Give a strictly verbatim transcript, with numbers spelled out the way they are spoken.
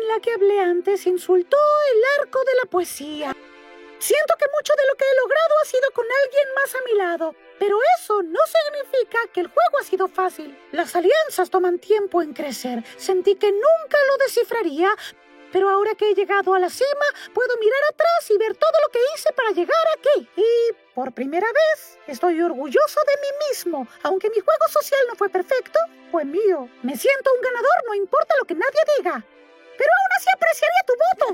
en la que hablé antes insultó el arco de la poesía. Siento que mucho de lo que he logrado ha sido con alguien más a mi lado, pero eso no significa que el juego ha sido fácil. Las alianzas toman tiempo en crecer. Sentí que nunca lo descifraría, pero ahora que he llegado a la cima, puedo mirar atrás y ver todo lo que hice para llegar aquí. Y por primera vez, estoy orgulloso de mí mismo. Aunque mi juego social no fue perfecto, fue mío. Me siento un ganador, no importa lo que nadie diga. Pero aún así apreciaría tu voto.